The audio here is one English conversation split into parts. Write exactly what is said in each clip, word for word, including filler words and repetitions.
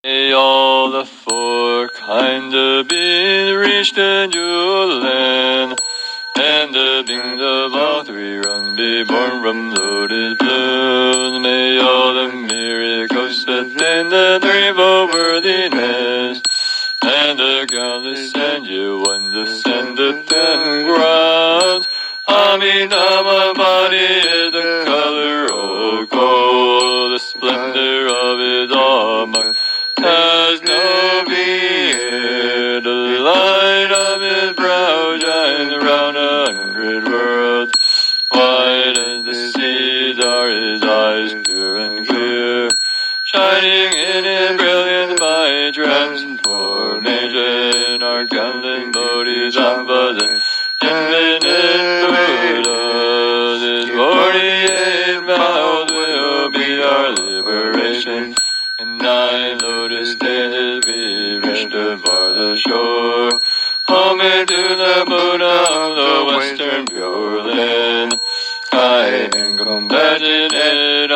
May all the four kind of being reached in your land, and the beings of all three run be born from lotus bloom. May all the miracles within the threefold worthiness, and the countless and you one descended and ground. Amitabha body is the color of gold, the splendor of his armor has no beard. The light of his brow shines around a hundred worlds. White as the seas are his eyes, pure and clear, shining in his brilliance by transformation. Our countless bodhisattvas and infinite Buddhas, his forty-eight vows will be our liberation. And nine lotus stages we reached above the shore. Homage to the Buddha of the Western Pure Land. I am compassionate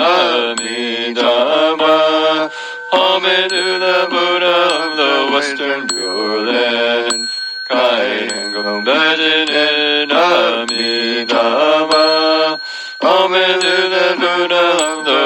Amitabha. Homage to the Buddha of the Western Pure Land. I am compassionate Amitabha. Homage to the Buddha of the